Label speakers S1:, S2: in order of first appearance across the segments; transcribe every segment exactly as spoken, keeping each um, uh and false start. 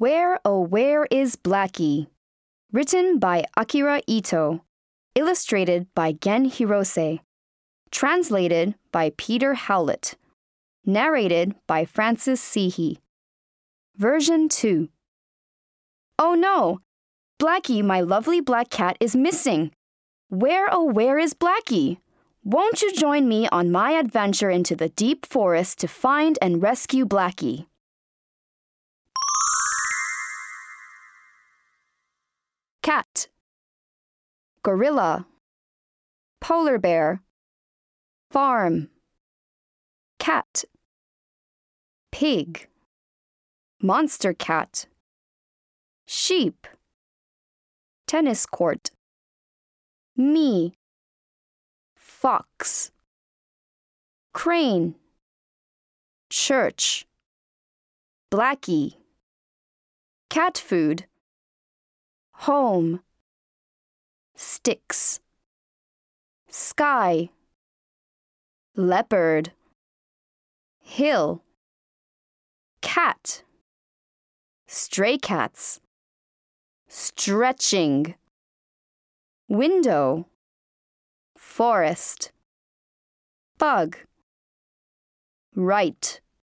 S1: Where, oh where is Blackie? Written by Akira Ito. Illustrated by Gen Hirose. Translated by Peter Howlett. Narrated by Francis Seehee. Version two. Oh no! Blackie, my lovely black cat, is missing. Where, oh where is Blackie? Won't you join me on my adventure into the deep forest to find and rescue Blackie? Cat, gorilla, polar bear, farm, cat, pig, monster cat, sheep, tennis court, me, fox, crane, church, Blackie, cat food, home, sticks, sky, leopard, hill, cat, stray cats, stretching, window, forest, bug, right,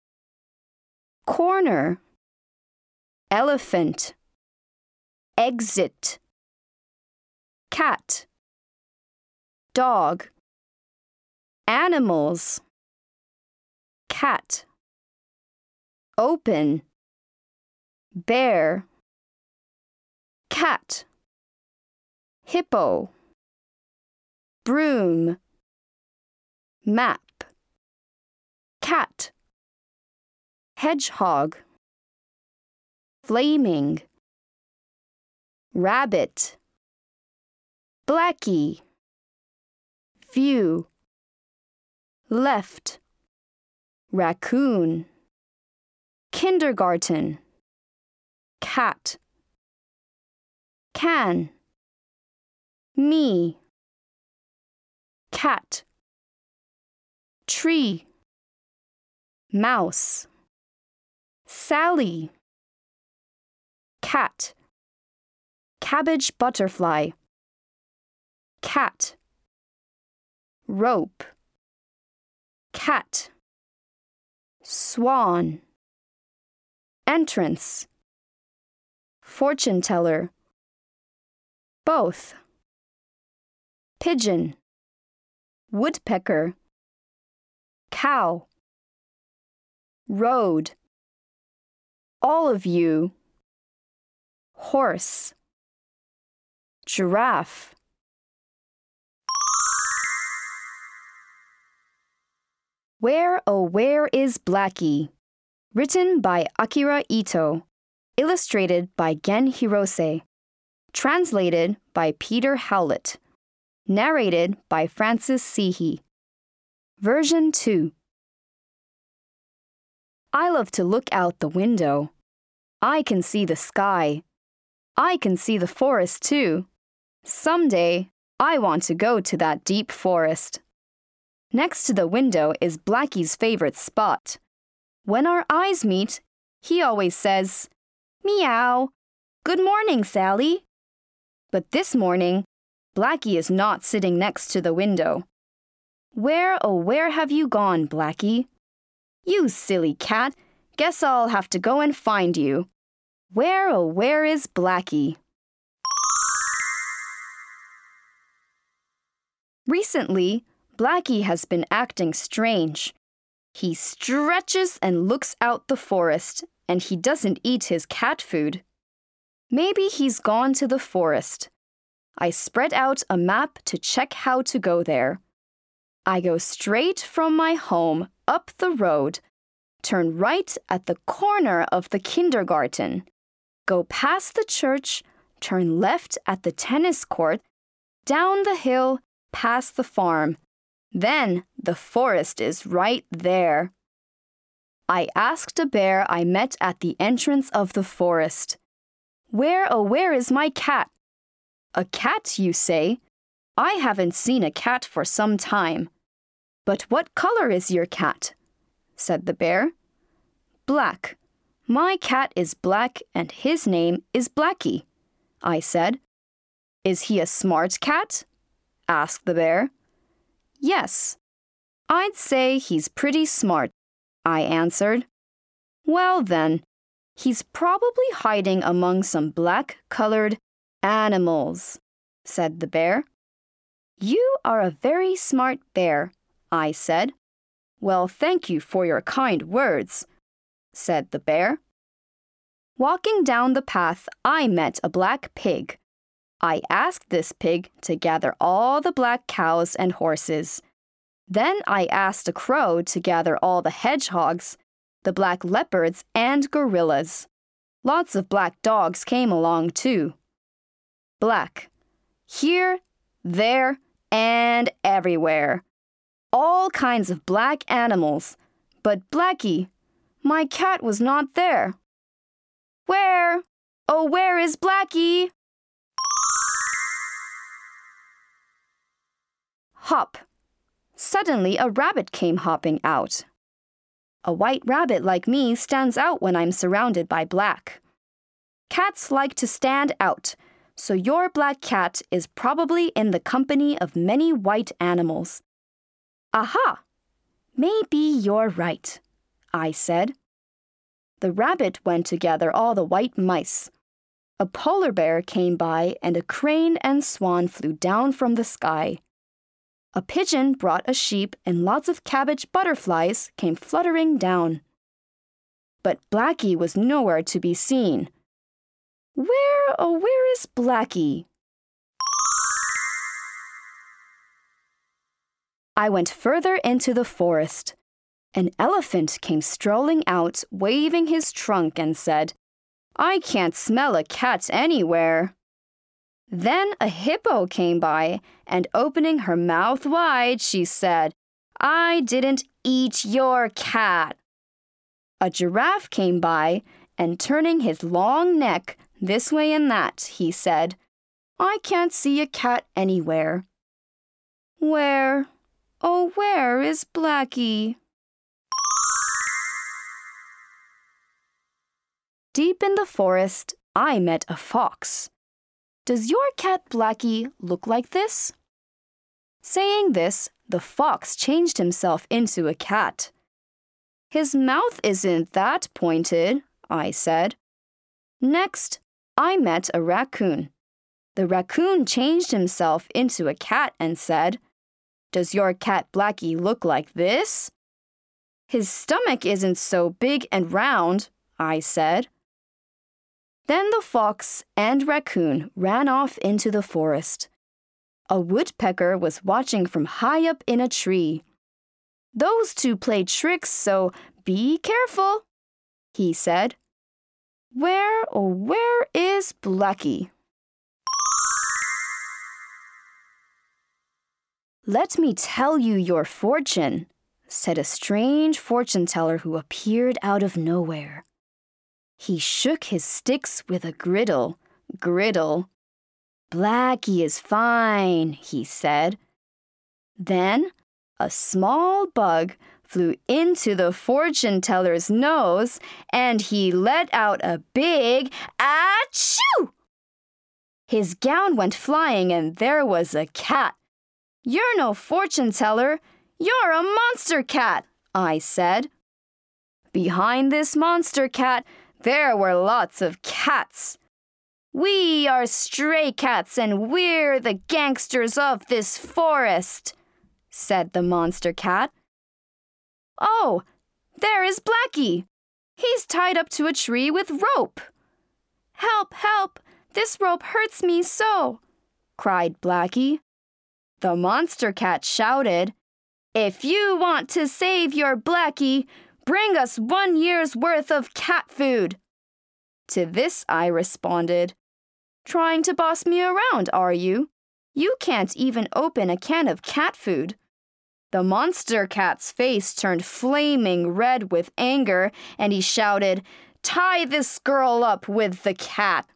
S1: corner, elephant, exit, cat, dog, animals, cat, open, bear, cat, hippo, broom, map, cat, hedgehog, flaming, rabbit, Blackie, view, left, raccoon, kindergarten, cat, can, me, cat, tree, mouse, Sally, cat, cabbage butterfly, cat, rope, cat, swan, entrance, fortune teller, both, pigeon, woodpecker, cow, road, all of you, horse, giraffe. Where, oh where is Blackie? Written by Akira Ito. Illustrated by Gen Hirose. Translated by Peter Howlett. Narrated by Francis Seehee. Version two. I love to look out the window. I can see the sky. I can see the forest too. Someday, I want to go to that deep forest. Next to the window is Blackie's favorite spot. When our eyes meet, he always says, "Meow. Good morning, Sally." But this morning, Blackie is not sitting next to the window. Where, oh where have you gone, Blackie? You silly cat, guess I'll have to go and find you. Where, oh where is Blackie? Recently, Blackie has been acting strange. He stretches and looks out the forest, and he doesn't eat his cat food. Maybe he's gone to the forest. I spread out a map to check how to go there. I go straight from my home up the road, turn right at the corner of the kindergarten, go past the church, turn left at the tennis court, down the hill, past the farm. Then the forest is right there. I asked a bear I met at the entrance of the forest, "Where, oh where is my cat?" "A cat, you say? I haven't seen a cat for some time." "But what color is your cat?" said the bear. "Black. My cat is black and his name is Blackie, I said. Is he a smart cat? Asked the bear. Yes, I'd say he's pretty smart, I answered. Well then, he's probably hiding among some black-colored animals, said the bear. You are a very smart bear, I said. Well, thank you for your kind words, said the bear. Walking down the path, I met a black pig. I asked this pig to gather all the black cows and horses. Then I asked a crow to gather all the hedgehogs, the black leopards, and gorillas. Lots of black dogs came along too. Black. Here, there, and everywhere. All kinds of black animals. But Blackie, my cat, was not there. Where? Oh, where is Blackie? Hop. Suddenly, a rabbit came hopping out. A white rabbit like me stands out when I'm surrounded by black. Cats like to stand out, so your black cat is probably in the company of many white animals. Aha! Maybe you're right, I said. The rabbit went to gather all the white mice. A polar bear came by and a crane and swan flew down from the sky. A pigeon brought a sheep and lots of cabbage butterflies came fluttering down. But Blackie was nowhere to be seen. Where, oh, where is Blackie? I went further into the forest. An elephant came strolling out, waving his trunk and said, I can't smell a cat anywhere. Then a hippo came by, and opening her mouth wide, she said, I didn't eat your cat. A giraffe came by, and turning his long neck this way and that, he said, I can't see a cat anywhere. Where, oh, where is Blackie? Deep in the forest, I met a fox. Does your cat Blackie look like this? Saying this, the fox changed himself into a cat. His mouth isn't that pointed, I said. Next, I met a raccoon. The raccoon changed himself into a cat and said, Does your cat Blackie look like this? His stomach isn't so big and round, I said. Then the fox and raccoon ran off into the forest. A woodpecker was watching from high up in a tree. Those two play tricks, so be careful, he said. Where, oh, where is Blackie? Let me tell you your fortune, said a strange fortune teller who appeared out of nowhere. He shook his sticks with a griddle, griddle. Blackie is fine, he said. Then a small bug flew into the fortune teller's nose, and he let out a big achoo! His gown went flying, and there was a cat. You're no fortune teller, you're a monster cat, I said. Behind this monster cat, there were lots of cats. We are stray cats and we're the gangsters of this forest, said the monster cat. Oh, there is Blackie. He's tied up to a tree with rope. Help, help, this rope hurts me so, cried Blackie. The monster cat shouted, If you want to save your Blackie, bring us one year's worth of cat food. To this I responded, Trying to boss me around, are you? You can't even open a can of cat food. The monster cat's face turned flaming red with anger, and he shouted, Tie this girl up with the cat.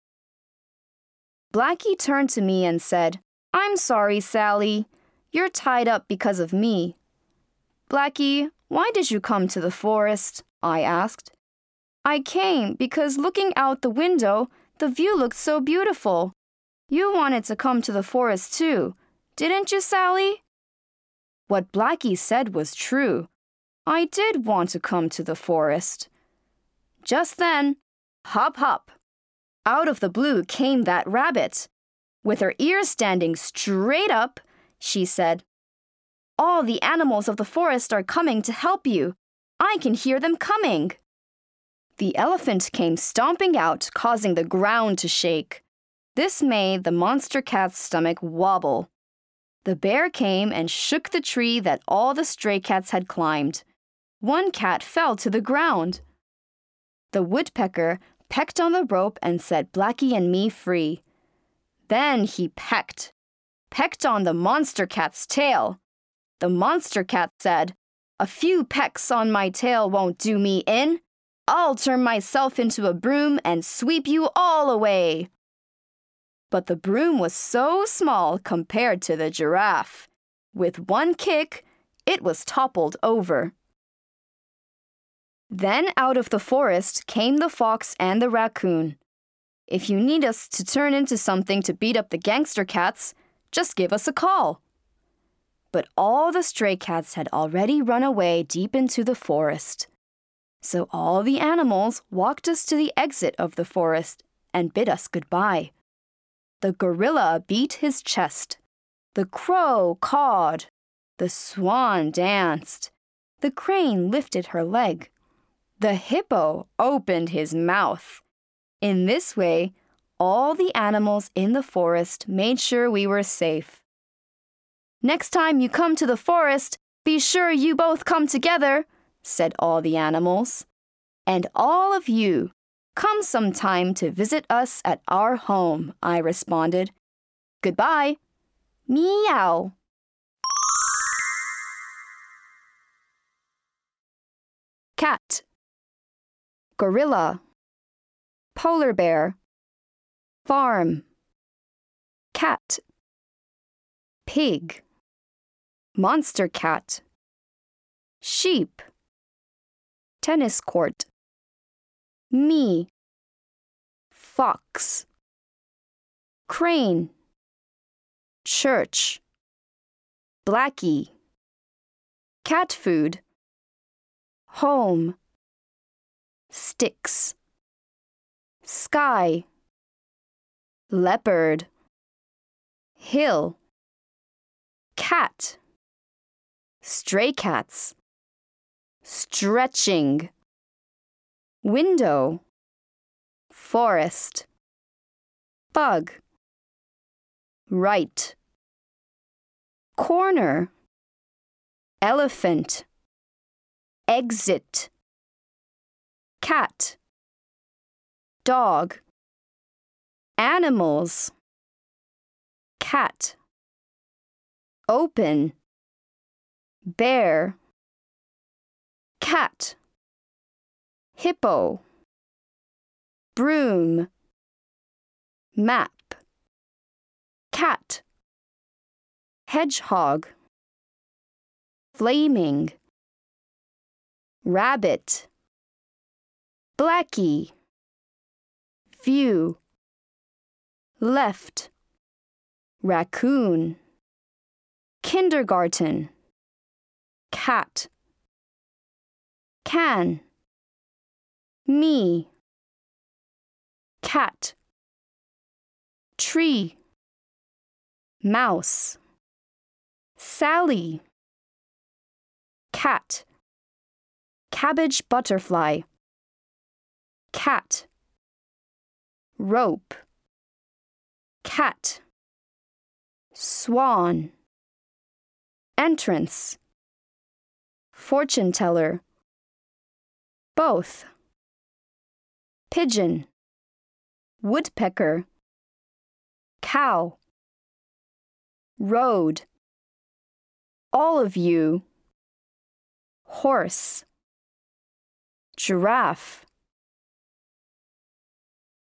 S1: Blackie turned to me and said, I'm sorry, Sally. You're tied up because of me. Blackie, why did you come to the forest? I asked. I came because looking out the window, the view looked so beautiful. You wanted to come to the forest too, didn't you, Sally? What Blackie said was true. I did want to come to the forest. Just then, hop, hop. Out of the blue came that rabbit. With her ears standing straight up, she said, "All the animals of the forest are coming to help you. I can hear them coming." The elephant came stomping out, causing the ground to shake. This made the monster cat's stomach wobble. The bear came and shook the tree that all the stray cats had climbed. One cat fell to the ground. The woodpecker pecked on the rope and set Blackie and me free. Then he pecked, pecked on the monster cat's tail. The monster cat said, "A few pecks on my tail won't do me in. I'll turn myself into a broom and sweep you all away." But the broom was so small compared to the giraffe. With one kick, it was toppled over. Then out of the forest came the fox and the raccoon. "If you need us to turn into something to beat up the gangster cats, just give us a call." But all the stray cats had already run away deep into the forest. So all the animals walked us to the exit of the forest and bid us goodbye. The gorilla beat his chest. The crow cawed. The swan danced. The crane lifted her leg. The hippo opened his mouth. In this way, all the animals in the forest made sure we were safe. "Next time you come to the forest, be sure you both come together," said all the animals. "And all of you, come sometime to visit us at our home," I responded. "Goodbye." Meow. Cat. Gorilla. Polar bear. Farm. Cat. Pig. Monster cat. Sheep. Tennis court. Me. Fox. Crane. Church. Blackie. Cat food. Home. Sticks. Sky. Leopard. Hill. Cat. Stray cats. Stretching. Window. Forest. Bug. Right. Corner. Elephant. Exit. Cat. Dog. Animals. Cat. Open. Bear. Cat. Hippo. Broom. Map. Cat. Hedgehog. Flaming. Rabbit. Blackie. View. Left. Raccoon. Kindergarten. Cat. Can. Me. Cat. Tree. Mouse. Sally. Cat. Cabbage butterfly. Cat. Rope. Cat. Swan. Entrance. Fortune teller. Both. Pigeon. Woodpecker. Cow. Road. All of you. Horse. Giraffe.